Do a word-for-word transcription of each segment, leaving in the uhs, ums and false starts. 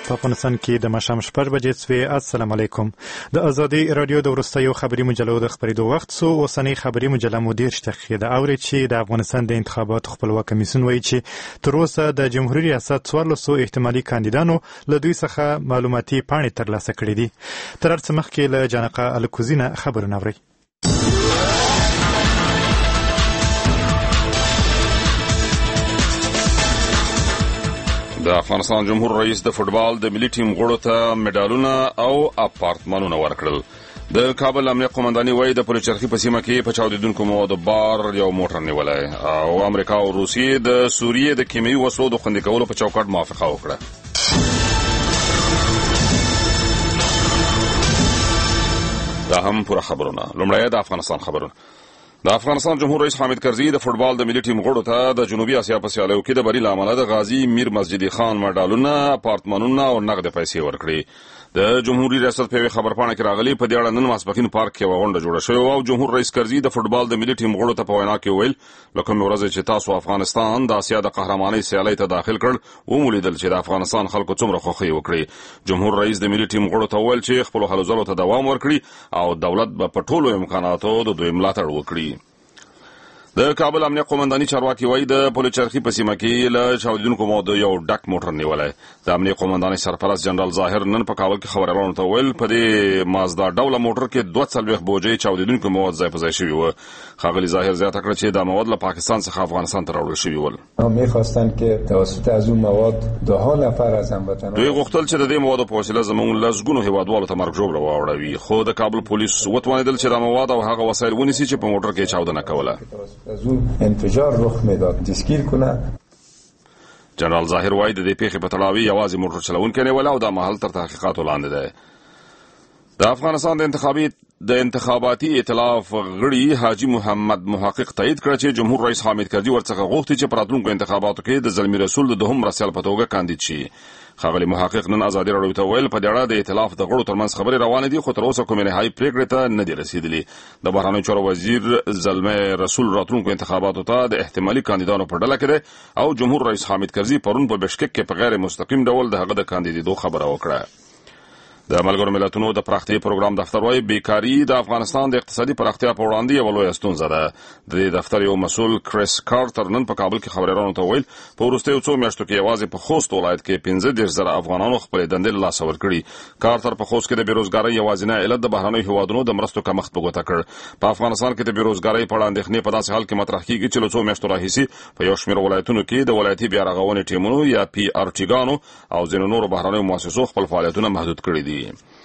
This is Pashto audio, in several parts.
په افغانستان کې د ماښام شپږ بجې څوې. السلام علیکم. د ازادي رادیو د وروستیو خبري مجلو د خبرېدو وخت سو. اوسنۍ خبري مجله مو دېرش دقیقې ده. اورئ چې د افغانستان د انتخاباتو خپلواک کمیسیون وایي چې تر اوسه د جمهوریت ریاست څوارلسو احتمالي کاندیدانو له دوی څخه معلوماتي پاڼې ترلاسه کړې دي. تر هر څه مخکې له جانقه الکوزي نه خبرونه اورئ. د افغانستان جمهور رئیس د فوټبال د ملي ټیم غړو ته مډالونه او اپارتمانونه ورکړل. د کابل امنیه قومنداني وایي د پلچرخي په سیمه کې په چاودیدونکو موادو بار یو موټر نیولی او امریکا او روسیې د سوریې د کیمیاوي وسلو د خوندي کولو په چوکاټ موافقه وکړه. دا هم پوره خبرونه. لومړی د افغانستان خبرونه. د افغانستان جمهور رئیس حامد کرزي د فوټبال د ملي ټیم غړو ته د جنوبي اسیا په سیالیو کې د بری له امله د غازی میر مسجدي خان مډالونه، اپارتمانونه او نقد پیسې ورکړي. د جمهوریت ریاست په خبرپاڼه کې راغلي په دې اړه نن ماسپښین پارک کې یوه غونډه جوړه شوې او جمهور رئیس کرزي د فوټبال د ملي ټیم غړو ته په وینا کې ویل له کومې ورځې چې تاسو افغانستان د اسیا د قهرمانۍ سیالۍ ته داخل کړ ومولیدل چې د افغانستان خلکو څومره خوښي وکړي. جمهور رئیس د ملي ټیم غړو ته ویل چې خپل هلو ځلو ته دوام ورکړي او دولت به په ټولو امکاناتو د دوی ملاتړ وکړي. د کابل امنیه قومنداني چارواکي وایي د پلچرخي په سیمه کې له چاودیدونکو موادو یو ډک موټر نیولی. د امنیه قومنداني سرپرست جنرال ظاهر نن په کابل کې خبریالانو ته ویل په دې مازدا ډوله موټر کې دوه څلوېښت بوجۍ چاودیدونکو مواد ځای په ځای شوي وو. ښاغلي ظاهر زیاته کړه چې دا مواد له پاکستان څخه افغانستان ته راوړل شوي ول. می‌خواستند که توسط از اون مواد دوه نفر از هموطنان دوی غوښتل چې د دې موادو په وسیله زموږ لسګونو هیوادوالو ته مرګ ژوبله واوړوي، خو د کابل پولیس وتوانېدل چې دا مواد او هغه وسایل ونیسي چې په موټر کې چاودنه کوله. انفجار رخ میداد دستگیر کنه. جنرال ظاهر وایي د دې پیښې په تړاو یوازې موټر چلوونکی نیولی او دا مهال تر تحقیقاتو لاندې دی. د افغانستان د انتخابي د انتخاباتي ائتلاف غړي حاجي محمد محقق تایید کړ چې جمهور رئیس حامد کرزي ورڅخه غوښتي چې په راتلونکو انتخاباتو کې د زلمي رسول د دوهم مرستیال په توګه کاندید شي. ښاغلي محقق نن ازادي راډیو ته ویل په دې اړه د ائتلاف د غړو ترمنځ خبرې روانې دي خو تر اوسه کومې نهایي پرېکړې ته نه دي رسېدلې. د بهرنیو چارو وزیر زلمي رسول راتلونکو انتخاباتو ته د احتمالي کاندیدانو په ډله کې دی او جمهور رئیس حامد کرزي پرون په بشکک کې په غیر مستقیم ډول د هغه د کاندیدېدو خبره وکړه. د ملګرو ملتونو د پراختیا پروګرام دفتر وايي بیکاري د افغانستان د اقتصادي پراختیا په وړاندې یوه لویه ستونزه ده. د دې دفتر یو مسؤل کریس کارټر نن په کابل کې خبریالانو ته ویل په وروستیو څو میاشتو کې یوازې په خوست ولایت کې پنځه دېرش زره افغانانو خپلې دندې له لاسه ورکړي. کارټر په خوست کې د بیروزګارۍ یوازینی علت د بهرنیو هیوادونو د مرستو کمښت په ګوته کړ. په افغانستان کې د بیروزګارۍ په اړه اندېښنې په داسې حال کې مطرح کېږي چې له څو میاشتو راهیسې په یو شمېر ولایتونو کې د ولایتي بیا رغونې ټیمونو یا پی ار ټیګانو او ځینو نورو بهرنیو مؤسسو خپل فعالیتونه محدود کړي دي.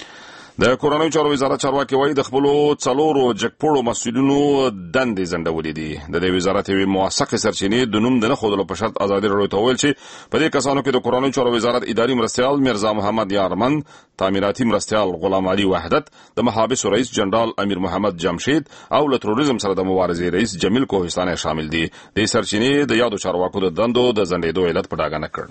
د کورنیو چارو وزارت چارواکي وایي د خپلو څلورو جګپوړو مسؤلینو دندې ځنډولې دي. د دې وزارت یوې موثقې سرچینې د نوم د نه ښودلو په شرط ازادي راډیو ته وویل چې په دې کسانو کې د کورنیو چارو وزارت اداري مرستیال میرزا محمد یارمن، تعمیراتي مرستیال غلام علي وحدت، د محابسو رئیس جنرال امیر محمد جمشید او له تروریزم سره د مبارزې رئیس جمیل کوهستاني شامل دي. دې سرچینې د یادو چارواکو د دندو د ځنډېدو علت په ډاګه نه کړ.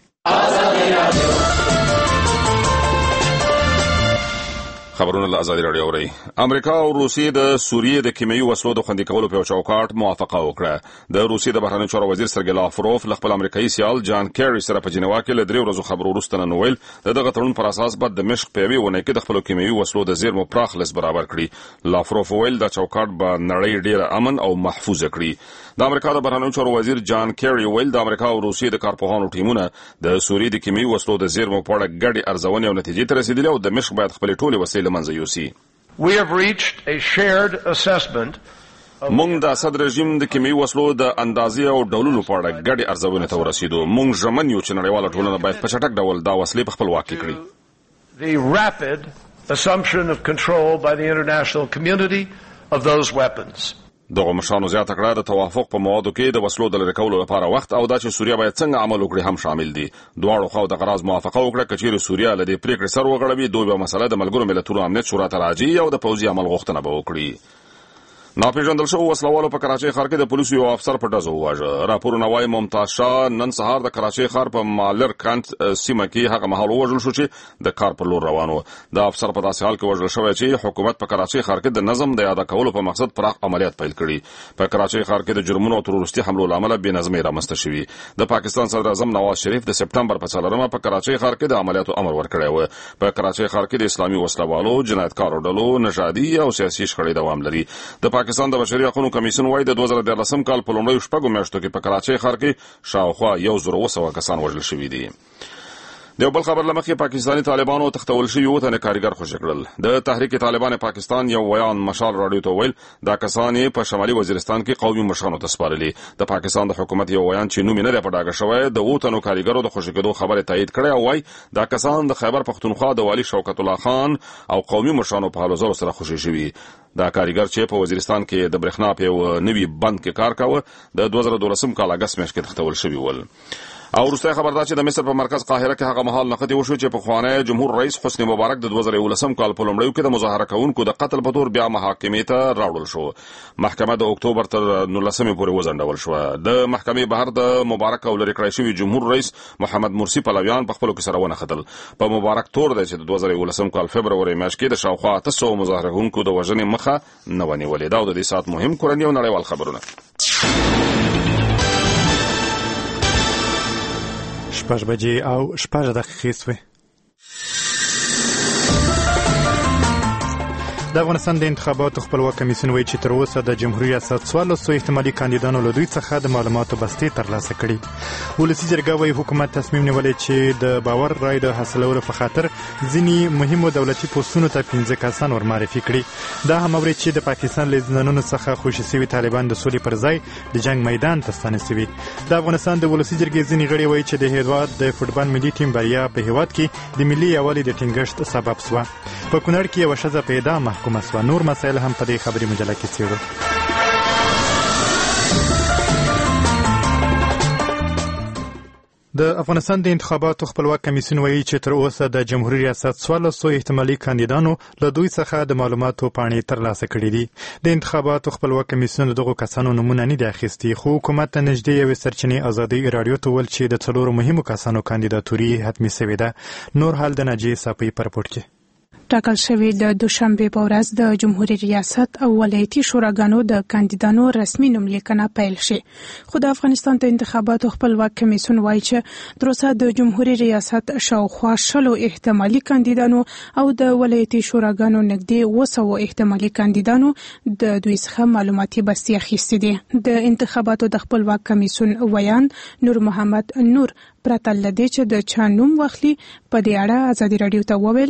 خبرونه له ازادي راډیو اورئ. امریکا او روسیې د سوریې د کیمیاوي وسلو د خوندي کولو په چوکاټ موافقه وکړه. د روسیې د بهرنیو چارو وزیر سرګی لاوروف له خپل امریکایي سیال جان کیری سره په جنیوا کې له درې ورځو خبرو وروسته نن ویل د دغه تړون پر اساس به دمشق په یوې اونۍ کې د خپلو کیمیاوي وسلو د زیرمو پراخ لست برابر کړي. لاوروف ویل دا چوکاټ به نړۍ ډېره امن او محفوظه کړي. د امریکا د بهرنیو چارو وزیر جان کیری ویل د امریکا او روسیې د کارپوهانو ټیمونه د سوریې د کیمیاوي وسلو د زیرمو په اړه ګډې ارزونې او نتیجې ته رسېدلي او دمشق باید خپلې ټولې وسلې له منځه یوسي. We have reached a shared assessment. مونږ د اسد رژیم د کیمیاوي وسلو د اندازې او ډولونو په اړه ګډې ارزونې ته ورسېدو. مونږ ژمن یو چې نړیواله ټولنه باید په چټک ډول دا وسلې په خپل واک کې کړي. The rapid assumption of control by the international community of those weapons. دغه مشرانو زیاته کړه د توافق په موادو کې د وسلو د لرې کولو لپاره وخت او دا چې سوریه باید څنګه عمل وکړي هم شامل دي. دواړو خواو د غراض موافقه وکړه که چیرې سوریه له دې پرېکړې سر وغړوي دوی به مسله د ملګرو ملتونو امنیت شورا ته راجعي او د پوځي عمل غوښتنه به وکړي. ناپېژندل شوو وسلوالو په کراچۍ ښار کې د پولیسو یو افسر په ډزو وواژه. راپورونه وایي ممتاز شاه نن سهار د کراچۍ ښار په مالر کانت سیمه کې هغه مهال ووژل شو چې د کار پر لور روان و. د افسر په داسې حال کې وژل شوی چې حکومت په کراچۍ ښار کې د نظم د یاده کولو په مقصد پراخ عملیات پیل کړي. په کراچۍ ښار کې د جرمونو او تروریستي حملو له امله بې نظمۍ رامنځته شوې. د پاکستان صدر اعظم نواز شریف د سپټمبر په څلورمه په کراچۍ ښار کې د عملیاتو امر ورکړی و. په کراچۍ ښار کې د اسلامي وسلوالو جنایتکارو ډلو نژادي او سیاسي شخړې دوام لري. د پاکستان د بشري حقوقو کمیسیون وايي د دوه زره دیارلسم کال په لومړیو شپږو میاشتو کې په کراچۍ ښار کې شاوخوا یو زر اوه سوه کسان وژل شوي دي. د یو بل خبر له مخې پاکستاني طالبانو تختول شوي اووه تنه کارګر خوشي کړل. د تحریک طالبان پاکستان یو ویان مشال راډیو ته ویل دا کسان په شمالي وزیرستان کې قومي مشرانو ته سپارلي. د پاکستان د حکومت یو ویان چې نوم یې نه دی په ډاګه شوی د اووه تنو کارګرو د خوشي کېدو خبره تایید کړې او وايي دا کسان د خیبر پختونخوا د والي شوکت الله خان او قومي مشرانو په هلو ځلو سره خوشي شوي. دا کارګر چې په وزیرستان کې د برېښنا په یو نوي بند کې کار کاوه د دوه زره دولسم کال اګست میاشت کې تختول شوي ول. او وروستی خبر دا چې د مصر په مرکز قاهره کې هغه مهال نقدي وشو چې پخوانی جمهور رئیس حسني مبارک د دوه زره یولسم کال په لومړیو کې د مظاهره کوونکو د قتل په تور بیا محاکمې ته راوړل شو. محکمه د اکتوبر تر نولسمې پورې وځنډول شوه. د محکمې بهر د مبارک او لرې کړی شوي جمهور رئیس محمد مرسي پلویان په خپلو کې سره ونښتل. په مبارک تور دی چې د دوه زره یولسم کال فبروري میاشت کې د شاوخوا اته سوه مظاهره کوونکو د وژنې مخه نه ونیولې. دا د دې ساعت مهم کورني او نړیوال خبرونه. شپږ بجې او شپږ دقیقې شوې. د افغانستان د انتخاباتو خپلواک کمیسیون وایي چې تر اوسه د جمهوریت ریاست څوارلسو احتمالي کاندیدانو له دوی څخه د معلوماتو بستې ترلاسه کړي. ولسي جرګه وایي حکومت تصمیم نیولی چې د باور رای د حاصلولو په خاطر ځینې مهمو دولتي پوستونو ته پنځه کسان ورمعرفي کړي. دا هم اوري چې د پاکستان له زندانونو څخه خوشي سوي طالبان د سولې پر ځای د جنگ میدان ته ستانه سوي. د افغانستان د ولسي جرګې ځینې غړي وایي چې د هیواد د فوټبال ملي ټیم بریا په هیواد کې د ملي یووالي د ټینګښت سبب شوه. په کونړ کې یوه ښځه په اعدام محکومه شوه. نور مسایل هم په دې خبري مجله کې څېړو. د افغانستان د انتخاباتو خپلواک کمیسیون وایي چې تر اوسه د جمهوریت ریاست څوارلسو احتمالي کاندیدانو له دوی څخه د معلوماتو پاڼې ترلاسه کړي دي. د انتخاباتو خپلواک کمیسیون دغو کسانو نومونه نه دي اخیستي، خو حکومت ته نږدې یوې سرچینې ازادۍ راډیو ته وویل چې د څلورو مهمو کسانو کاندیداتوري حتمي سوې ده. نور حال د ناجیې ساپۍ په رپورټ کې. ټاکل شوی د دوشنبه په ورځ د جمهوریت ریاست او ولایتي شوراګانو د کاندیدانو رسمي نوملیکنه پیل شي. خو د افغانستان د انتخاباتو خپلواک کمیسیون وایي چې تر اوسه د جمهوریت ریاست شاوخوا شلو احتمالي کاندیدانو او د ولایتي شوراګانو نږدې اووه سوه احتمالي کاندیدانو د دوی څخه معلوماتي بستې اخیستې دي. د انتخاباتو د خپلواک کمیسیون ویان نور محمد نور پرته له دې چې د چا نوم واخلي په دې اړه ازادي راډیو ته وویل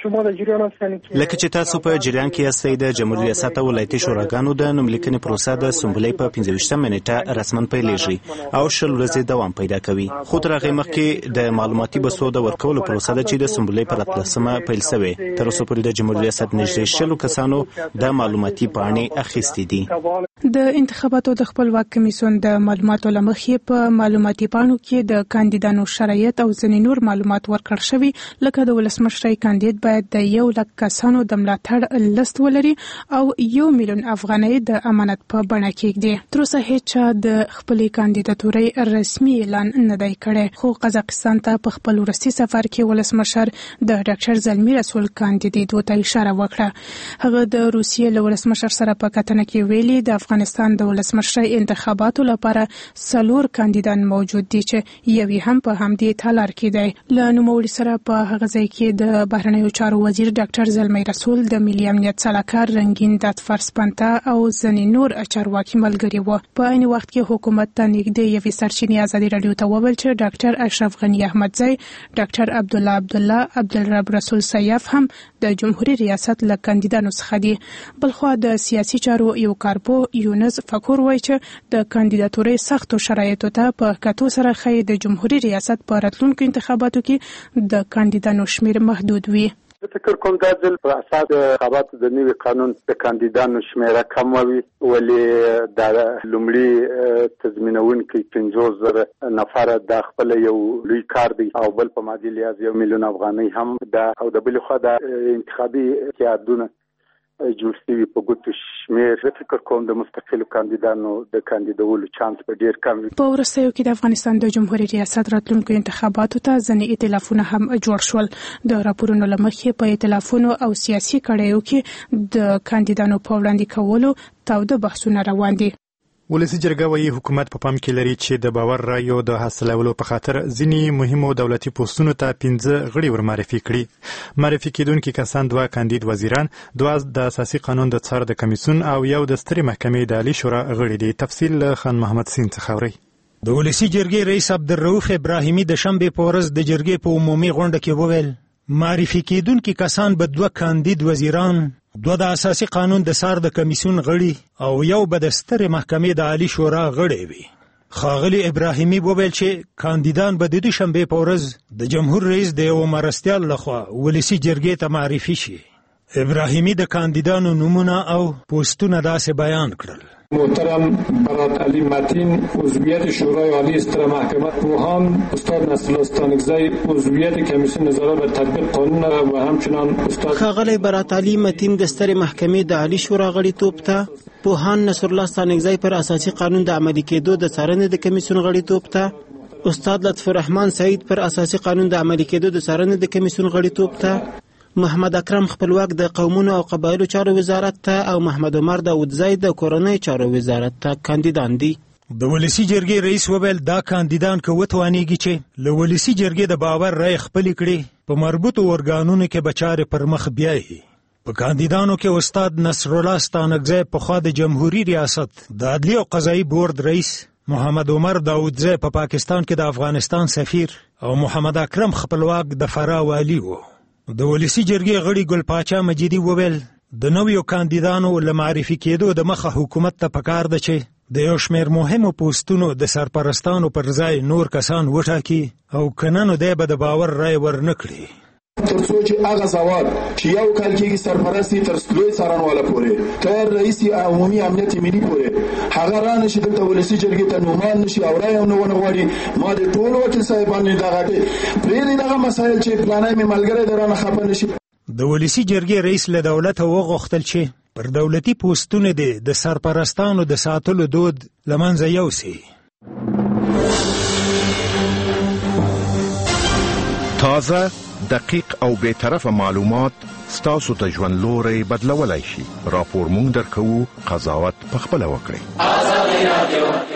لکه چې تاسو په جریان کې یاستئ د جمهوریت ریاست او ولایتي شوراګانو د نوملیکنې پروسه د سنبلې په پنځه ویشتمه نیټه رسماً پیلېږي او شل ورځې دوام پیدا کوي. خو تر هغې مخکې د معلوماتي بستو د ورکولو پروسه ده چې د سنبلې په اتلسمه پیل شوې. تر اوسه پورې د جمهوریت ریاست نږدې شلو کسانو د معلوماتي پاڼې اخیستې دي. د انتخاباتو د خپلواک کمیسیون د معلوماتو له مخې په معلوماتي پاڼو کې د کاندیدانو شرایط او ځینې نور معلومات ورکړل شوي، لکه د ولسمشرۍ کاندید باید د یو لک کسانو د ملاتړ لست ولري او یو میلیون افغانۍ د امانت په بڼه کېږدي. تر اوسه هیڅ چا د خپلې کاندیداتورۍ رسمي اعلان نه دی کړی، خو قزاقستان ته په خپل وروستي سفر کې ولسمشر د ډاکټر زلمي رسول کاندیدېدو ته اشاره وکړه. هغه د روسیې له ولسمشر سره په کتنه کې ویلي د افغانستان د ولسمشرۍ انتخاباتو لپاره څلور کاندیدان موجود دي چې یو یې هم په همدې تالار کې دی. له نوموړي سره په هغه ځای کې د بهرنیو چارو وزیر ډاکټر زلمی رسول، د ملي امنیت سلاکار رنگین دادفرس پنته او ځینې نور چارواکي ملګري وو. په عین وخت کې حکومت ته نږدې یوې سرچینې ازادي راډیو ته وویل چې ډاکټر اشرف غنی احمدزی، ډاکټر عبدالله عبدالله، عبدالرب رسول سیاف هم د جمهوریت ریاست له کاندیدانو څخه دي. بلخوا د سیاسي چارو یو کارپو یونس فکور وایي چې د کاندیداتورۍ سختو شرایطو ته په کتو سره ښایي د جمهوریت ریاست په راتلونکو انتخاباتو کې د کاندیدانو شمیر محدود وي. فکر کوم دا ځل په اساس د انتخاباتو د نوي قانون د کاندیدانو شمیره کم وي، ولې د لومړي تضمینونکي پنځوس زره نفره د خپل یو لوی کار دی او بل په مادي لحاظ یو میلیون افغانۍ هم ده او د بلې خوا د انتخابي اتحادونه جوړ شوي په ګوتو شمیر زه فکر کوم د مستقلو کاندیدانو د کاندیدولو چانس په ډیر کم وي. په وروستیو کې د افغانستان د جمهوریت ریاست راتلونکو انتخاباتو ته ځینې ائتلافونه هم جوړ شول. د راپورونو له مخې په ائتلافونو او سیاسي کړیو کې د کاندیدانو په وړاندې کولو تاوده بحثونه روان دي. ولسی جرګه وايي حکومت په پام کې لري چې د باور رایو د حاصلولو په خاطر ځینې مهمو دولتي پوسټونو ته پنځه غړي ور معرفي کړي. معرفي کېدونکي کسان دوه کاندید وزیران، دوه د اساسي قانون د څار د کمیسیون او یو د سترې محکمې د عالی شورا غړي دي. تفصیل خان محمد سین څخه اوري. د ولسی جرګې رئیس عبدالرؤف ابراهیمي د شنبې په ورځ د جرګې په عمومي غونډه کې وویل معرفي کېدونکي کسان به دوه کاندید وزیران، دوه د اساسي قانون د څار د کمیسیون غړي او یو به د سترې محکمې د عالی شورا غړي وي. ښاغلي ابراهیمي وویل چې کاندیدان به د دوشنبې په ورځ د جمهور رئیس د یوه مرستیال لخوا ولسي جرګې ته معرفي شي. ابراهیمي د کاندیدانو نومونه او پوسټونه داسې بیان کړل: محترم برات علی متین عضویت شورای عالی ستر محکمه، روحان استاد نصرالله استانکزی عضویت کمیسیون نظارت بر تطبیق قانون و همچنان استاد ښاغلی برات علی متین د سترې محکمې د عالی شورا غړیتوب ته، پوهان نصرالله استانکزی پر اساسي قانون د عملي کېدو د څارنې د کمیسیون غړیتوب ته، استاد لطف الرحمن سعید پر اساسي قانون د عملي کېدو د څارنې د کمیسیون غړیتوب ته، محمد اکرم خپلواک د قومونو او قبایلو چارو وزارت ته او محمد عمر داودزی د کورنۍ چارو وزارت ته کاندیدان دي. د ولسی جرګې رئیس وویل دا کاندیدان که وتوانیږي چې له ولسی جرګې د باور رای خپلې کړي په مربوطو ارګانونو کې به چارې پر مخ بیایي. په کاندیدانو کې استاد نصرالله استانکزی پخوا د جمهوریت ریاست د عدلیې او قضایي بورډ رئیس، محمد عمر داودزی په پا پاکستان کې د افغانستان سفیر او محمد اکرم خپلواک د فراه والی وو. د ولسی جرګې غړي ګل پاچا مجیدي وویل د نویو کاندیدانو له معرفي کېدو د مخه حکومت ته پکار ده چې د یو شمېر مهمو پوسټونو د سرپرستانو پر ځای نور کسان وټاکي او کنه نو دی به د باور رای ورنه کړي. ترڅو چې هغه زوال چې یو کال کېږي سرپرستی تر لوی څارنواله پورې تر رئیس عمومي امنیت ملي پورې هغه را نشي دلته ولسي جرګې ته نومان نشي او رای هم نه ونه غواړي. ما د ټولو وکیل صاحبانو دغه پرېږدي دغه مسایل چې پلانی مې ملګری دی رانه خفه نشي. د ولسي جرګې رئیس له دولته وغوښتل چې پر دولتي پوسټونو دې د سرپرستانو د ساتلو دود له منځه یوسي. تازه، دقیق او بی‌طرفه معلومات ستاسو ته ژوند لوري بدلولای شي. راپور مونږ درکوو، قضاوت پخپله وکړئ.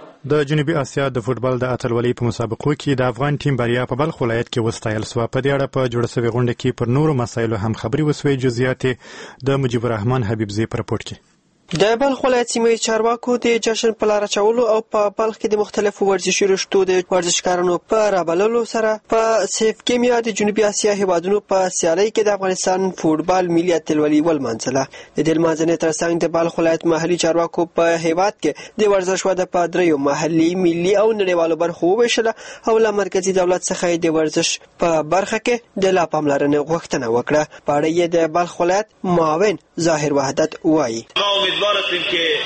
د جنوبي اسیا د فوتبال د اتلولۍ په مسابقو کې د افغان ټیم بریا په بلخ ولایت کې وستایل سوه. په دې اړه په جوړه شوې غونډه کې پر نورو مسایلو هم خبرې وسوې. جزئیات د مجیب الرحمن حبیبزی په راپور کې. د بلخ ولایت سیمه چارواکو د جشن په لار اچولو او په بلخ کې د مختلفو ورزشي رشتو د ورزشکارانو په رابللو سره په سیف کیمیا د جنوبي اسیا هیوادونو په سیالۍ کې د افغانستان فوټبال ملي اتلولي ولمانځله. د دې لمانځنې ترڅنګ د بلخ ولایت محلي چارواکو په هیواد کې د ورزش وده په دریو محلي، ملي او نړیوالو برخو وویشله او له مرکزي دولت څخه د ورزش په برخه کې د لا پاملرنې غوښتنه وکړه. په اړه یې د بلخ ولایت معاون ظاهر وحدت وایي: امیدوار هستیم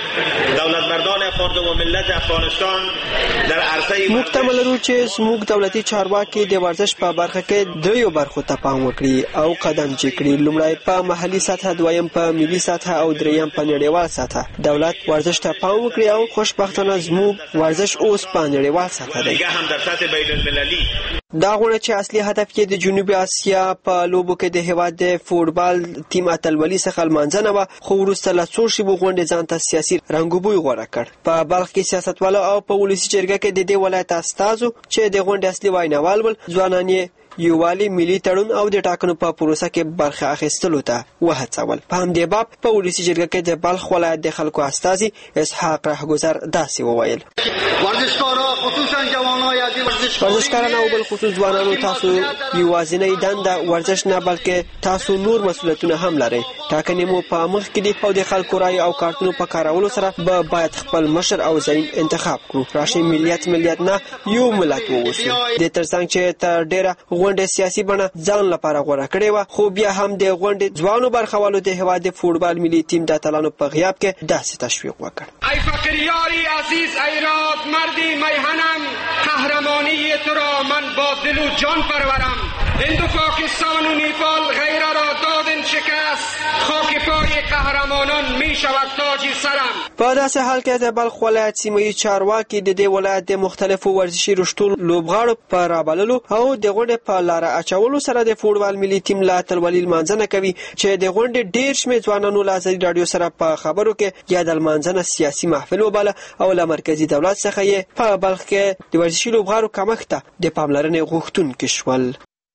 که دولت مردان افغان و ملت افغانستان در عرصه موږ تمه لرو چې زموږ دولتي چارواکي د ورزش په برخه کې دریو برخو ته پام وکړي او قدم چې کړي. لومړی په محلي سطح، دویم په ملي سطح او دریم په نړیوال سطح. دولت ورزش ته پام وکړي او خوشبختانه زموږ ورزش اوس په نړیوال سطح دی. هم در سطح بین المللي دا غونډه چې اصلي هدف یې د جنوبي اسیا په لوبو کې د هیواد د فوټبال ټیم اتلولي څخه لمانځنه وه، خو وروسته له څو شېبو غونډې ځان ته سیاسي رنګوبوی غوره کړ. په بلخ کې سیاستوالو او په ولسي جرګه کې د دې ولایت استازو چې د غونډې اصلي ویناوال ول، ځوانان یې یووالي، ملي تړون او د ټاکنو په پروسه کې برخه اخیستلو ته وهڅول. په همدې باب په ولسي جرګه کې د بلخ ولایت د خلکو استازي اسحاق رهگذر داسې وویل: ورزشکاران خصوصا جوانان ورزشکاران او بل خصوص ځوانانو، تاسو یوازینۍ دنده ورزش نه بلکې تاسو نور مسؤلیتونه هم لرئ. ټاکنې مو په مخ کې دي او د خلکو رای او کارتونو په کارولو سره به باید خپل مشر او زعیم انتخاب کړو. راشئ ملیت ملیت نه یو ملت ووسو. د ترڅنګ چې تر ډیره غونډه سیاسي بڼه ځان لپاره غوړه کړې وه، خو بیا هم د غونډې ځوانو برخوالو د هیواد د فوټبال ملي ټیم د اتلانو په غیاب کې داسې تشویق وکړ: ای فقیری عزیز، ای راد مردی میهنم، قهرمانی تو را من با دل و جان پرورم. هند و پاکستان و نیپال غیره را دادند شکست خاک پای قهرمانان می شود تاج سرم. په داسې حال کې د بلخ ولایت سیمه چارواکي د دې ولایت د مختلفو ورزشي رشتو لوبغاړو په رابللو او د غونډې په لار اچولو سره د فوټبال ملي ټیم لا تلولي لمانځنه کوي چې د غونډې ډېر شمېر ځوانانو له ازادي راډیو سره په خبرو کې یا د لمانځنه سیاسي محفل وباله او له مرکزي دولت څخه یې په بلخ کې د ورزشي لوبغاړو کمښت ته د پاملرنې غوښتونکي شول.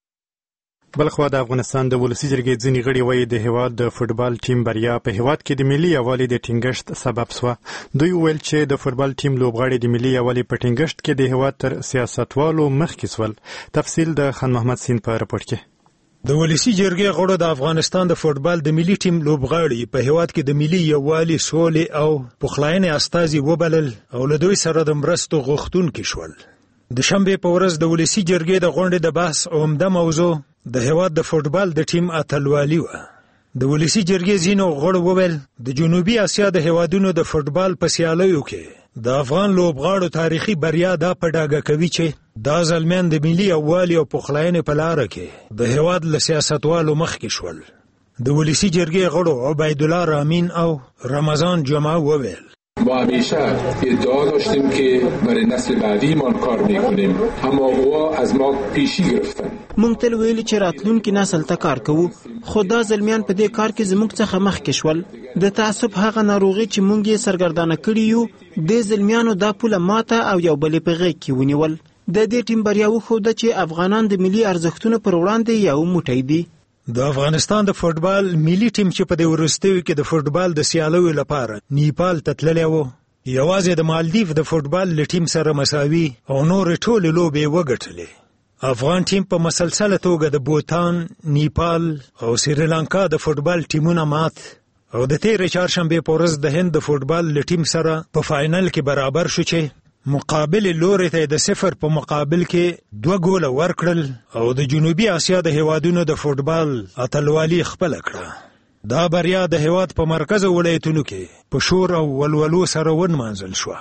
بلخوا د افغانستان د ولسی جرګې ځینې غړي وایي د هیواد د فوټبال ټیم بریا په هیواد کې د ملي یووالي د ټینګښت سبب شوه. دوی وویل چې د فوټبال ټیم لوبغاړي د ملي یووالي په ټینګښت کې د هیواد تر سیاستوالو مخکې شول. تفصیل د خان محمد سین په راپور کې. د ولسی جرګې غړو د افغانستان د فوټبال د ملي ټیم لوبغاړي په هیواد کې د ملي یووالي سولې او پخلاینې استازي وبلل او له دوی سره د مرستو غوښتونکي شول. د شنبې په ورځ د ولسی جرګې د غونډې د بحث عمده موضوع د هیواد د فوټبال د ټیم اتلوالي و. د ولسی جرګې ځینو غړو وویل د جنوبي اسیا د هیوادونو د فوټبال په سیالیو کې د افغان لوبغاړو تاریخي بریا دا په ډاګه کوي چې دا ځلمیان د ملي یووالي او پخلاینې په لاره کې د هیواد له سیاستوالو مخکې شول. د ولسی جرګې غړو عبید الله رامین او رمضان جمعه وویل ما همیشه ادعا داشتیم که برای نسل بعدی ما کار میکنیم اما اوها از ما پیشی گرفتن. مونږ تل ویلي چې راتلونکي نسل ته کار کوو خو دا زلمیان په دې کار کې زموږ څخه مخکې شول. د تعصب هغه ناروغي چې مونږ یې سرګردانه کړي یو د زلمیانو دا پوله ماته او یو بلې په غېږ کې ونیول. د دې ټیم بریا وښوده چې افغانان د ملي ارزښتونو پر وړاندې یو موټی دي. د افغانستان د فوټبال ملي ټیم چې په دې وروستیو کې د فوټبال د سیالیو لپاره نیپال ته تللی و یوازې د مالدیف د فوټبال له ټیم سره مساوي او نورې ټولې لوبې وګټلې. افغان ټیم په مسلسله توګه د بوتان، نیپال او سریلانکا د فوټبال ټیمونه مات او د تېرې چهارشنبې په ورځ د هند د فوټبال له ټیم سره په فاینل کې برابر شو چې مقابل لوري ته د صفر په مقابل کې دوه ګوله ورکړل او د جنوبي اسیا د هیوادونو د فوټبال اتلوالي خپل کړه. دا بریا د هیواد په مرکز ولایتونو کې په شور او ولولو سره ونمانځل شو.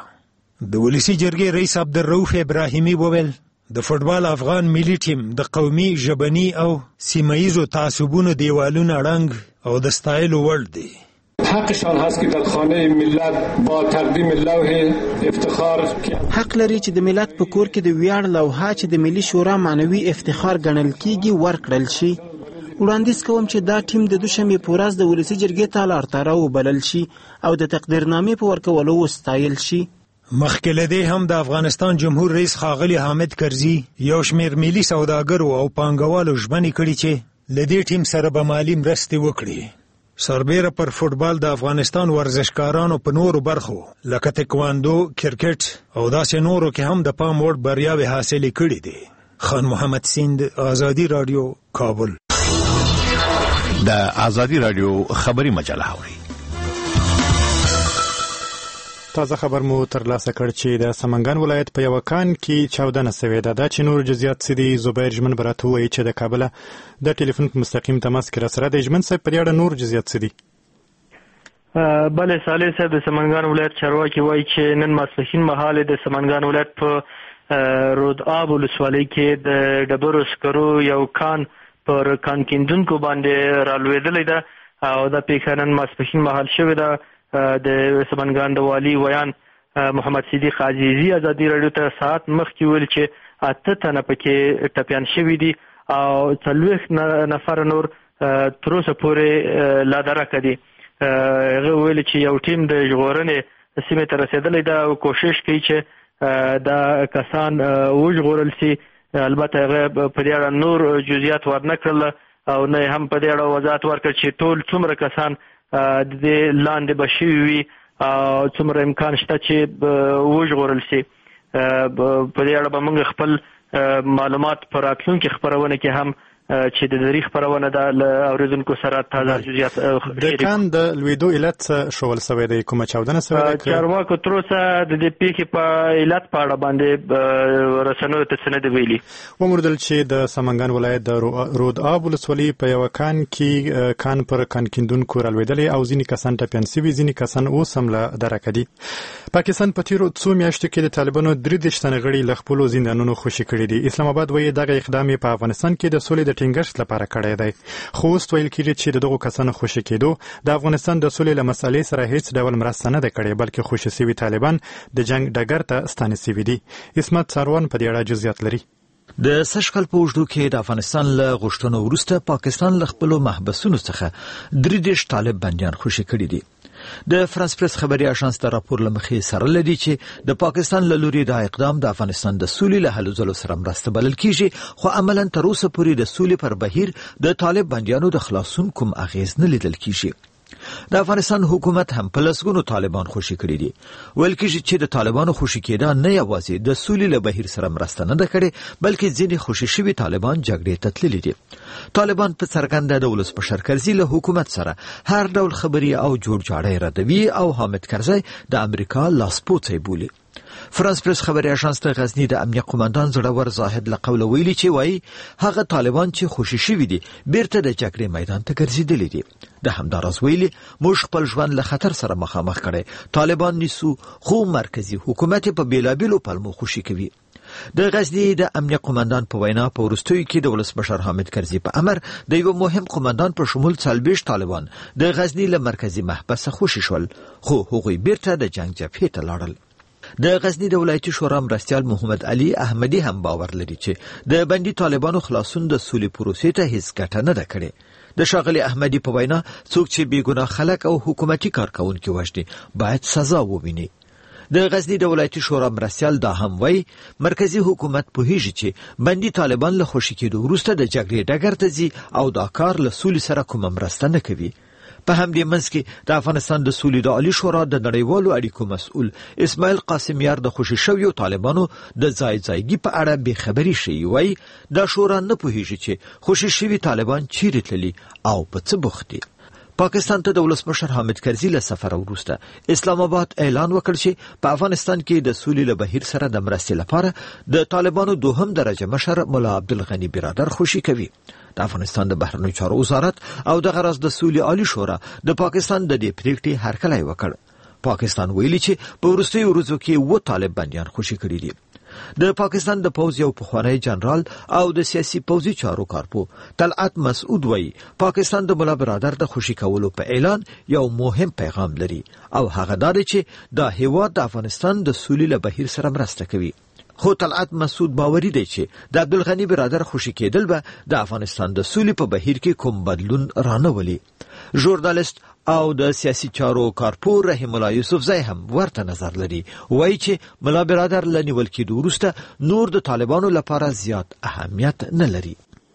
د ولسی جرګې رئیس عبدالرؤف ابراهیمي وویل د فوټبال افغان ملي ټیم د قومي، ژبني او سیمه‌ییزو تعصبونو دیوالونه ړنګ او د ستایلو وړ دی. حقشان هست که در خانه ملت با تقدیم لوح افتخار حق لري چې د ملت په کور کې د ویاړ لوحه چې د ملي شورا معنوي افتخار ګڼل کیږي ورکړل شي. وړاندیز کوم چې دا ټیم د دوشنبې په ورځ د ولسی جرګې ته لارتاره وبلل شي او د تقدیرنامې په ورکولو وستایل شي. مخکې له دې هم د افغانستان جمهور رئیس ښاغلي حامد کرزي یو شمېر ملي سوداګرو او پانګوالو ژمنې کړي چې له دې ټیم سره به مالي مرستې وکړي. سربیره پر فوټبال د افغانستان ورزشکارانو په نورو برخو لکه تکواندو، کرکټ او داسې نورو کې هم د پام وړ بریاوې حاصلې کړي دي. خان محمد سیند، آزادي راډیو، کابل. د آزادي راډیو خبري مجله اوري. تازه خبر مو ترلاسه کړ چې د سمنګان ولایت په یو کان کې چاودنه شوې ده. دا چې نور جزئیات څه دي زبیر جمن براته وایي چې د کابل د ټلیفون په مستقیم تماس کې را سره د جمن صاحب پر اړه نور جزئیات څه دي. بله صالح صاحب د سمنګان ولایت چارواکي وایي چې نن ماسپښین مهال د سمنګان ولایت په رود آب ولسوالۍ کې د ډبرو سکرو یو کان پر کان کیندونکو باندې رالوېدلی ده او دا پیښه نن ماسپښین مهال شوې ده. د سمنګان د والي ویان محمد صدیق عزیزي ازادي راډیو ته ساعت مخکې ویل چې اته تنه پکې ټپیان شوي دي او څلوېښت نفر نور تر اوسه پورې لادرکه دي. هغه ویل چې یو ټیم د ژغورنې سیمې ته رسېدلی ده او کوشش کوي چې دا کسان وژغورل سي. البته هغه په دې اړه نور جزئیات ورنه کړل او نه هم په دې اړه وضاحت ورکړ چې ټول څومره کسان د دې لاندې به شوي وي او څومره امکان شته چې وژغورل شي. په دې اړه به موږ خپل معلومات په راتلونکي خپرونه کې هم چې د دری خبرونه ده له اوریدونکو سره تازه جزئیات د کان د لویدو علت شول سوي د کومه چاودنه سوي ده. چارواکو تر اوسه د دې پیښې په علت په اړه باندې رسنیو ته څه نه دی ویلي. وموندل چې د سمنګان ولایت د رود آب ولسوالۍ په یو کان کې کان پر کان کیندونکو رالوېدلې او ځینې کسان ټپیان سوي، ځینې کسان اوس هم له درکه دي. پاکستان په تیرو څو میاشتو کې د طالبانو درې دېرش تنه غړي له خپلو زندانونو خوشي کړي دي. اسلام آباد وایي دغه اقدام په افغانستان کې د سولې د د ټینګښت لپاره کړی دی خو اوس ویل کېږي چې دغه کسانو خوشي کېدو د افغانستان د سولې له مسلې سره هیڅ ډول مرسته نه ده کړې بلکې خوشي شوي طالبان د جنگ ډګر ته ستانه شوي دي. اسمت ساروان په دې اړه جزئیات لري. د سشکل په اوږدو کې د افغانستان له غوښتنو وروسته پاکستان له خپلو محبسونو څخه درې دېرش طالب بندیان خوشي کړي دي. د فرانس پریس خبري اژانس د راپور لمخې سره لدی چې د پاکستان له لوري د اقدام د افغانستان د سولې له هلو ځلو سره مرسته بلل کیږي خو عملاً تر اوسه پورې د سولې پر بهیر د طالب بندیانو د خلاصون کوم اغیز نه لیدل کیږي. د افغانستان حکومت هم په لسګونو طالبان خوشي کړي دي. ویل کېږي چې د طالبانو خوشي کېدا نه یوازې د سولې له بهیر سره مرسته نه ده کړې بلکې ځینې خوشي شوي طالبان جګړې ته تللي دي. طالبان په څرګنده د ولسمشر کرزي له حکومت سره هر ډول خبري او جوړجاړی ردوي او حامد کرزي د امریکا لاسپوڅی بولي. فرانس پریس خبري اژانس د غزنی د امنیه قومندان زړور زاهد له قوله ویلي چې وایي هغه طالبان چې خوشي شوي دي بیرته د جګړې میدان ته ګرځېدلي دي. د همداراز ویلي موږ خپل ژوند له خطر سره مخامخ کړی طالبان نیسو خو مرکزی حکومت په بیلابیلو پلمو خوشي کوي. د غزنی د امنیه قومندان په وینا په وروستیو کې د ولسمشر حامد کرزي په امر د یو مهم قومندان په شمول څلوېښت طالبان د غزنی له مرکزی محبسه خوشي شول خو هغوی بیرته د جنگ جبهې ته لاړل. د غزنی د ولایتي شورا مرستیال محمد علي احمدي هم باور لري چې د بندي طالبانو خلاصون د سولې پروسې ته هیڅ ګټه نه ده کړې. د ښاغلي احمدي په وینا څوک چې بېګناه خلک او حکومتي کارکونکي وژني باید سزا وویني. د غزنی د ولایتي شورا مرستیال دا هم وایي مرکزی حکومت پوهیږي چې بندي طالبان له خوشي کېدو وروسته د جګړې ډګر ته ځي او دا کار له سولې سره کومه مرسته نه کوي. په همدې منځ کې د افغانستان د سولې د عالی شورا د نړیوالو اړیکو مسؤل اسماعیل قاسمیار د خوشي شویو طالبانو د ځای ځایګي په اړه بې خبري شوی وایي دا شورا نه پوهیږي چې خوشي شوي طالبان چیرې تللي او په څه بوخت دي. پاکستان ته د ولسمشر حامد کرزي له سفر وروسته اسلام آباد اعلان وکړ چې په افغانستان کې د سولې له بهیر سره د مرستې لپاره د طالبانو دوهم درجه مشر ملا عبدالغني برادر خوشي کوي. د افغانستان د بهرنیو چارو وزارت او د غرض د سولې عالی شورا د پاکستان د دې پریکړې هرکلی وکړ. پاکستان ویلي چې په وروستیو ورځو کې و طالب بندیان خوشي کړي دي. د پاکستان د پوځ یو پخوانی جنرال او د سیاسي پوځي چارو کارپو طلعت مسعود وایي پاکستان د ملا برادر د خوشي کولو په اعلان یو مهم پیغام لري او هغه دا دی چې دا هیواد د افغانستان د سولې له بهیر سره مرسته کوي. خو طلعت مسعود باوري دی چې د عبدالغني برادر خوشي کېدل به د افغانستان د سولې په بهیر کې کوم بدلون رانولي. ژورنالیست او د سیاسي چارو کارپور رحیم الله یوسفزی هم ورته نظر لري. وایي چې ملا برادر له نیول کېدو وروسته نور د طالبانو لپاره زیات اهمیت نه لري.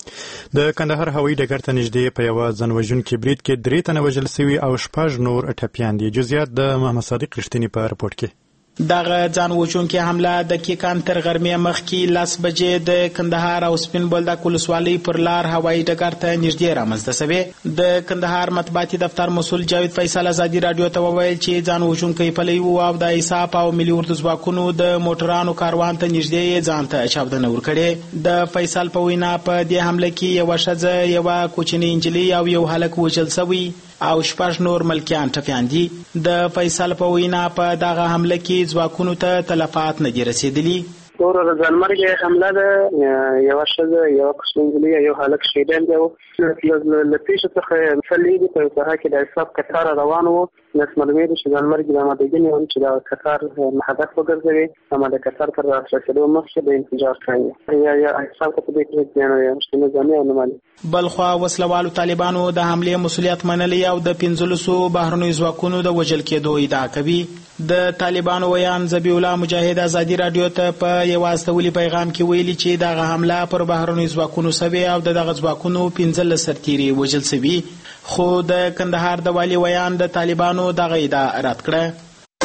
د کندهار هوایي ډګر ته نږدې په یوه ځانوژونکي برید کې درې تنه وژل سوي او شپږ نور ټپیان دي. جزئیات د محمد صادق رښتیني په رپورټ کې. دغه ځان وژونکي حمله د کیکان تر غرمې مخکې لس بجې د کندهار او سپین بولدک ولسوالۍ پر لار هوایي ډګر ته نږدې رامنځته شوې. د کندهار مطبوعاتي دفتر مسؤل جاوید فیصل ازادي راډیو ته وویل چې ځان وژونکی پلی و او د ایساپ او ملي اردو ځواکونو د موټرانو کاروان ته نږدې ځان ته چاودنه ورکړې. د فیصل په وینا په دې حمله کې یوه ښځه یوه کوچنۍ نجلۍ او یو هلک وژل شوي او شپږ نور ملکیان ټپیان دي. د فیصل په وینا په دغه حمله کې ځواکونو ته تلفات نه دي رسېدلي. تور د ځانمرګ حمله ده یوه ښځه یوه کوچنۍ نجلۍ یو هلک شهیدان دي. له پیښې څخه فلې دي په ساحه کې د حساب قطار روان و. نس معلومې ده چې ځانمرګ د آمادګۍ هم چې د قطار هدف وګرځوي اما د قطار تر راسرسېدو مخکې د انفجار کوي یا یا حساب ته دې کې مشکل نظامي او نمالي. بلخوا وسلوالو طالبانو د حملې مسؤلیت منلی او د پنځلسو بهرنیو ځواکونو د وژل کېدو ادعا کوي. د طالبانو ویان ذبیح الله مجاهد ازادي راډیو ته په یو استولي پیغام کې ویلي چې دغه حمله پر بهرنیو ځواکونو سوي او دغه ځواکونو پنځلس سرتیري وژل سوي. خو د کندهار د والي ویان د طالبانو دغه ادعا رد کړه.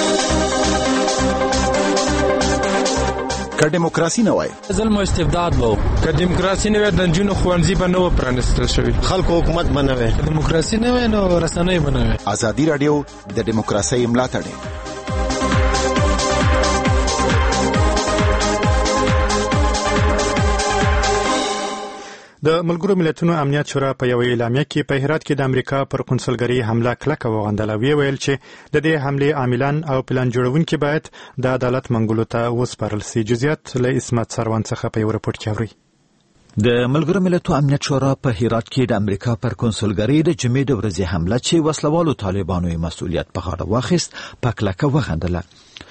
که دیموکراسي نه وای ظلم او استبداد وو، که دیموکراسي نه وای د نجونو ښوونځي به نه و پرانیستل شوي، خلکو حکومت به نه وای، دیموکراسي نه وای نو رسنۍ به نه وای. ازادي راډیو د دیموکراسۍ ملاتړ. د ملګرو ملتونو امنیت شورا په یو اعلامیه کې په هرات کې د امریکا پر قونسلګرۍ حمله کلکه وغندله. وی ویل چې د دې حملې عاملان او پلان جوړونکي باید د عدالت منګولو ته وسپارل شي. جزئیات له اسمت سروان څخه په یو رپورټ کې اوري. د ملګرو ملتونو امنیت شورا په هرات کې د امریکا پر کنسولګرۍ د جمعې د ورځې حمله چې وسلوالو طالبانو یې مسؤلیت په غاړه واخیست په کلکه وغندله.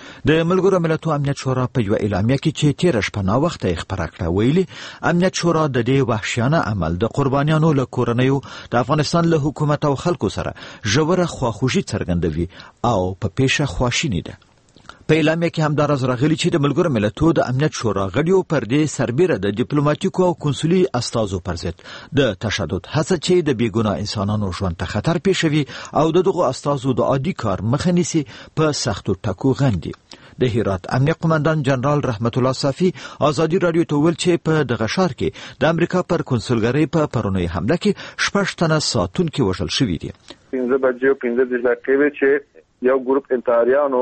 د ملګرو ملتونو امنیت شورا په یو اعلامیه کې چې تیر شپه ناوخته یې خپره کړه ویلي امنیت شورا د دې وحشیانه عمل د قربانیانو له کورنیو د افغانستان له حکومت او خلکو سره ژوره خواخوږي څرګندوي او په پیښه خواشینی ده. په اعلامیه کې همداراز راغلي چې د ملګرو ملتونو د امنیت شورا غړیو پر دې سربیره د ډیپلوماټیکو او کنسولي استازو پر ضد د تشدد هڅه چې د بیګناه انسانانو ژوند ته خطر پیښوي او د دغو استازو د عادي کار مخه نیسي په سختو ټکو غندي. د هرات امنیه قومندان جنرال رحمت الله صافي ازادي رادیو ته ویل چې په دغه ښار کې د امریکا پر کنسولګرۍ په پرونی حمله کې شپږ تنه ساتونکي وژل شوي دي. پنځه بجې پنځه دقیقې چې یو ګروپ انتحاریانو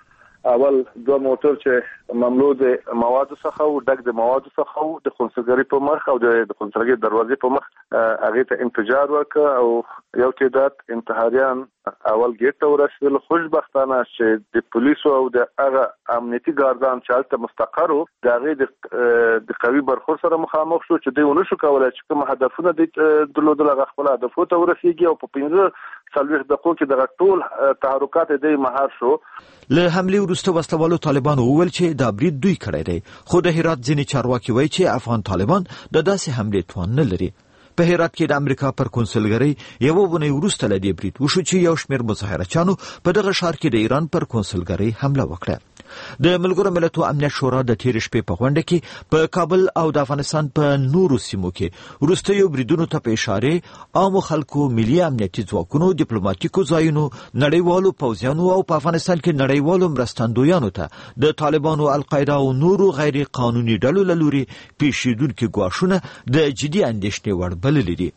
اول دوه موټر چې مملو د موادو څخه او ډک د موادو څخه او د کنسولګرۍ په مخ او د کنسولګرۍ دروازې په مخ هغه ته انفجار وکړ او یو تعداد انتحاریان اول ګیټ ته ورسېدل. خوشبختانه چې د پولیسو او د هغه امنیتي ګاردان چې هلته مستقر وو د هغې د قوي برخورد سره مخامخ شو چې دوی ونه شو کولی چې کوم هدفونه دوی درلودل هغه خپل هدفو ته ورسېږي او په پنځه څلوېښت دقیقو کې دغه ټول تحرکات یې دوی مهار شو. له حملې وروسته وسلوالو طالبانو وویل چې دا برید دوی کړی دی خو د هرات ځینې چارواکي وایي چې افغان طالبان د داسې حملې توان نه لري. په هرات کې د امریکا پر کنسولګرۍ یوه اونۍ وروسته له دې برید وشو چې یو شمېر مظاهرچیانو په دغه ښار کې د ایران پر کنسولګرۍ حمله وکړه. د ملګرو ملتونو امنیت شورا د تېرې شپې په غونډه کې په کابل او د افغانستان په نورو سیمو کې وروستیو بریدونو ته په اشارې عامو خلکو، ملي امنیتي ځواکونو، ډیپلوماټیکو ځایونو، نړیوالو پوځیانو او په افغانستان کې نړیوالو مرستندویانو ته د طالبانو، القاعده او نورو غیر قانوني ډلو له لوري پیښیدونکي ګواښونه د جدي اندېښنې وړ بللي دي.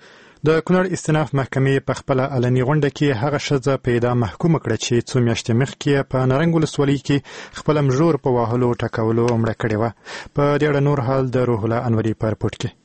د کونړ استیناف محکمې په خپله علني غونډه کې هغه ښځه په اعدام محکومه کړه چې څو میاشتې مخکې په نارنګ ولسوالۍ کې خپله مژور په وهلو ټکولو مړه کړې وه. په دې اړه نور حال د روح الله انوري په رپورټ کې.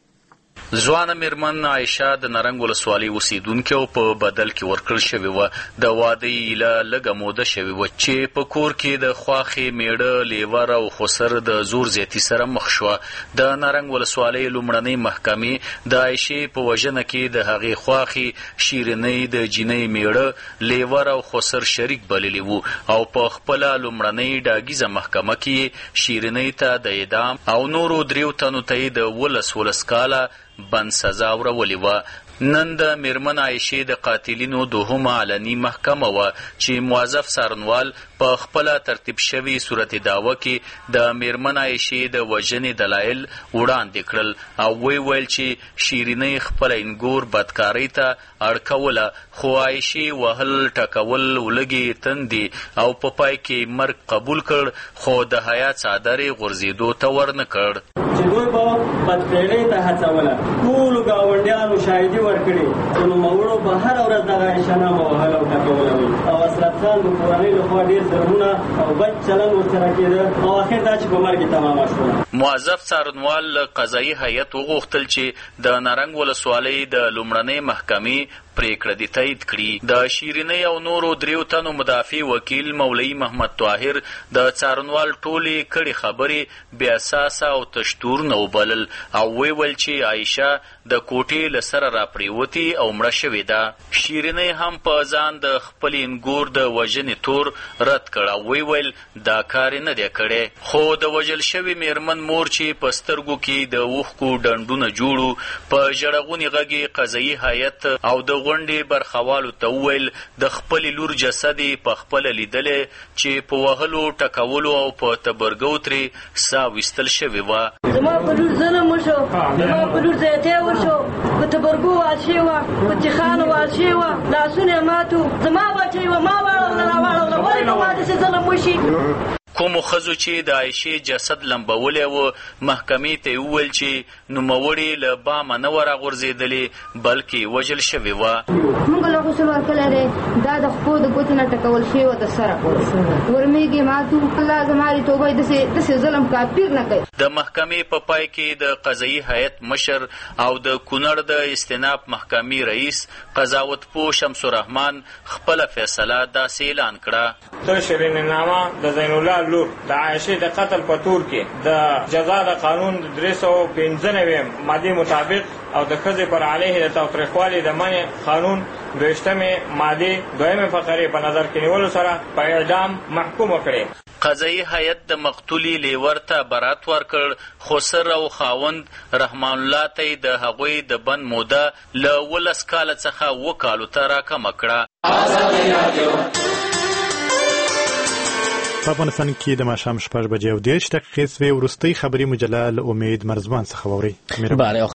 ځوانه میرمن عایشه د نارنګ ولسوالۍ اوسیدونکې او په بدل کې ورکړل شوې وه. د واده ایله لږه موده شوې وه چې په کور کې د خواښې میړه، لیور او خسر د زور زیاتي سره مخ شوه. د نارنګ ولسوالۍ لومړنۍ محکمې د عایشې په وژنه کې د هغې خواښې شیرینۍ د جینۍ میړه، لیور او خسر شریک بللي وو او په خپله لومړنۍ ډاګیزه محکمه کې شیرینۍ ته د اعدام او نورو دریو تنو ته یې د ولس ولس کاله بند سزا ورولې وه. نن د میرمن عایشې د قاتلینو دوهمه علني محکمه وه چې موظف څارنوال په خپله ترتیب شوي صورت دعوه کې د میرمن عایشې د وژنې دلایل وړاندې کړل او وی ویل چې شیرینۍ خپله انګور بدکارۍ ته اړ کوله خو عایشې وهل، ټکول، ولږې تندې او په پای کې مرګ قبول کړ خو د حیا څادر یې غورځېدو ته ورنه کړ. چې دوی به بدکارۍ ته هڅوله. ټولو ګاونډیانو شاهدي ورکړې چې نوموړو به هره ورځ دغه عایشه وهل او ټکوله وي او اسرت خان د کورنۍ لخوا ډېر ظلمونه او بد چلند ورسره کېده او اخر دا چې په مرګ یې تمامه شوه. موظف څارنوال له قضایي هیئت وغوښتل چې د نارنګ ولسوالۍ د لومړنۍ محکمې پریکړه دې تایید کړي. د شیرینۍ او نورو دریو تنو مدافع وکیل مولوي محمد طاهر د څارنوال ټولې کړې خبرې بې اساسه او تشتور نه وبلل او وی ویل چې عایشه د کوټې له سره راپریوتې او مړه شوې ده. شیرینۍ هم په ځان د خپلې انګور د وژنې تور رد کړ او وی ویل دا کار نه دی کړی خو د وژل شوې میرمن مور چې په سترګو کې د اوښکو ډنډونه جوړو په ژړغوني غږ یې قضایي هیئت او د غونډې برخوالو ته وویل د خپلې لور جسد یې په خپله لیدلی چې په وهلو، ټکولو او په تبرګو ترې ساه ویستل شوې وه. زما په لور ظلم وشو، زما په لور زیاتی وشو، په تبرګو واچې وه، په تیخانو واچې وه، لاسونه یې مات وو. زما واچوي وه، ما واړوله راواړوله. ولې به ما داسې ظلم وشي؟ کومو ښځو چې د عایشې جسد لمبولی و محکمې ته یې وویل چې نوموړې له بامه نه وه راغورځېدلې بلکې وژل شوې وه. موږ له غسل ورکلی دی، دا د خپو د ګوتو نه ټکول شوې وه د سره ورمېږې مات وو. الله زما دې توبه یې داسې ظلم کافر نه کوي. د محکمې په پای کې د قضایي هیئت مشر او د کونړ د استیناف محکمې رئیس قضاوت پوه شمس الرحمن خپله فیصله داسې اعلان کړه. ته شیرینې نامه د زین الله لور د عائشه د قتل په تور کې د جزا د قانون د درې سوه پنځه نوي ماده مطابق او د ښځې پر علیه د تاوتریخوالي د منع قانون دویشتمې ماده دویمه فقرې په نظر کې نیولو سره په اعدام محکوم کړي. قضایي هیئت د مقتولي لیور ته برات ورکړ، خو سر او خاوند رحمان الله ته د هغوی د بند موده له ولس کاله څخه اووه کالو ته راکمه کړه. په افغانستان کې د ماښام شپږ بجې او دېرش دقیقې سوې. وروستۍ خبري مجله له امید مرزبان څخه واورئ.